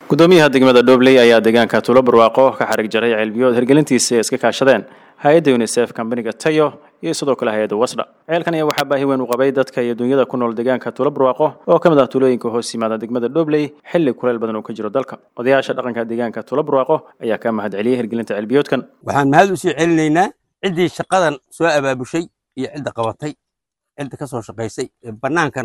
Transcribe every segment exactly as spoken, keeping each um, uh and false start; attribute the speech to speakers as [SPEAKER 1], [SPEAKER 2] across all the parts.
[SPEAKER 1] gudoomiyaha degmada Dhobley ayaa deegaanka Tuulo Barwaaqo ka xarig jaray cilmiyood hirgelintiisa iska kaashadeen hay'adda UNICEF company-ga Tayo iyo sidoo kale hay'adda Wasda. Ceelkan ayaa waxa baahi weyn u qabay dadka iyo dunyada ku nool deegaanka Tuulo Barwaaqo oo kamid ah tuulooyinka hoos yimaada degmada Dhobley xilli kuleel badan oo ka jiro dalka. Odayaasha dhaqanka deegaanka Tuulo Barwaaqo ayaa ka mahad celiyay hirgelinta cilmiyoodkan.
[SPEAKER 2] Waxaan mahad u sii celinaynaa cidii shaqadan soo abaabushay iyo cidda qabatay, cidda ka soo shaqeysay, banaankan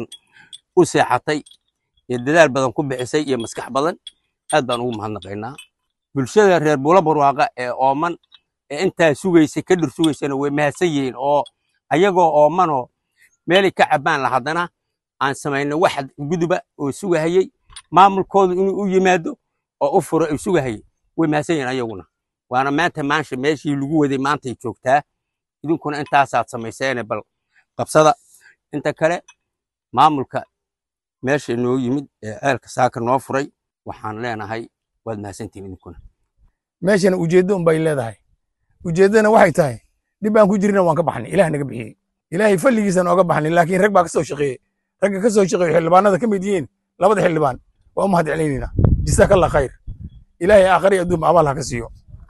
[SPEAKER 2] u seexatay iyo dadaal badan ku bixisay iyo maskax badan. aad baan ugu mahadnaqaynaa bulshada reer Tuulo Barwaaqo ee ooman ee inta sugaysay ka dhir sugaysana way mahadsan yihiin oo ayagoo ooman oo meel ka cabaan la hadana aan sameeyno wax guduba oo sugahayay maamulkoodu inuu u yimaado oo u furo ay sugahayay way mahadsan yihiin ayaguna waana maanta maansha meeshii lagu waday maanta ay joogtaa idinkuna intaas aad sameyseen bal qabsada inta kale maamulka meesha inoo yimid ee ceelka saaka noo furay waxaan leenahay waad mahadsantiin idinkuna
[SPEAKER 3] meeshana ujeedo un bay leedahay ujeedana waxay tahay dib aan ku jirina waan ka baxnay ilaahay naga bixiyay ilaahay falligiisa nooga baxnay laakiin rag baa ka soo shaqeeyay ragga ka soo shaqeeyay xildhibaanada ka mid yihiin labada xildhibaan waa mahad celinayna jazakallahu khayr ilaahay aakhiri adduun abaal ha ka siiyo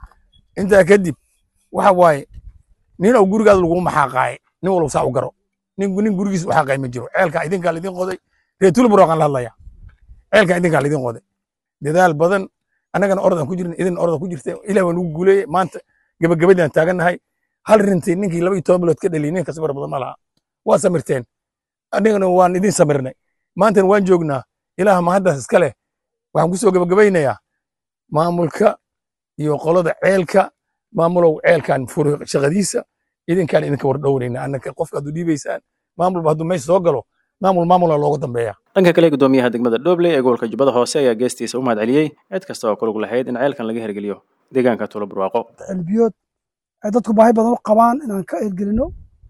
[SPEAKER 3] inta kadib waxa waaye nin oo gurigaada lagu maxaaqay nin walba saa u garo nin nin gurigiisa waxa qaymay jiro ceelka idinka la idin qoday reer Tuulo Barwaaqo la hadlaya ceelka idinka la idin qoday dadaal badan anagana ordan ku jirnay idin ordan ku jirtay ilaahay waan ugu guuleeyay maanta gabagabadaan taaganahay hal rintay ninkii laba iyo toban bilood ka dhaliyay ninka sabar badan ma laha waa samirteen anagana waan idin samirnay maanta waan joognaa ilaaha ma hadda iska leh waxaan ku soo gabagabaynayaa maamulka iyo qolada ceelka maamulow ceelkan furo shaqadiisa idinkaan idinka war dhowrayna annaka qofka aad u dhiibaysaan maamulba hadduu meesha soo galo maamul maamul looga dambeeya
[SPEAKER 1] dhanka kale gudoomiyaha degmada Dhobley ee gobolka Jubbada Hoose ayaa geestiisa u mahad celiyay cid kasta oo ku lug lahayd in ceelkan laga hirgeliyo deegaanka Tuulo Barwaaqo
[SPEAKER 4] cilmiyood ay dadku baahi badan u qabaan inaan ka hirgelino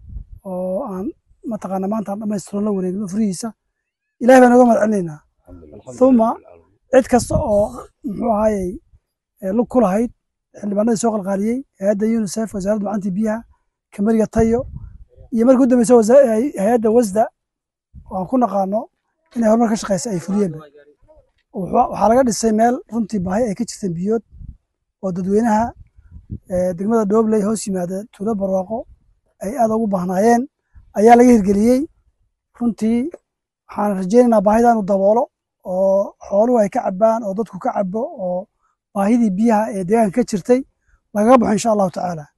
[SPEAKER 4] oo aan mataqaana maanta dhameystiro la wareegno furihiisa ilaahay baan uga mahad celinaynaa thumma cid kasta oo muxuu ahaayay lug ku lahayd xildhibaanadii soo qalqaaliyay hay'adda UNICEF wasaaradda macaantii biyaha kamariga Tayo iyo markii u dambeysay hay'adda Wasda waan ku naqaano inay horumar ka shaqeysay ay fuliyeen waxa laga dhisay meel runtii baahi ay ka jirteen biyood oo dadweynaha degmada Dhobley hoos yimaada Tuulo Barwaaqo ay aad ugu baahnaayeen ayaa laga hirgeliyay runtii waxaan rajaynaynaa baahidan uu daboolo oo xooluhu ay ka cabaan oo dadku ka cabo oo baahidii biyaha ee deegaanka ka jirtay laga baxo insha Allah taala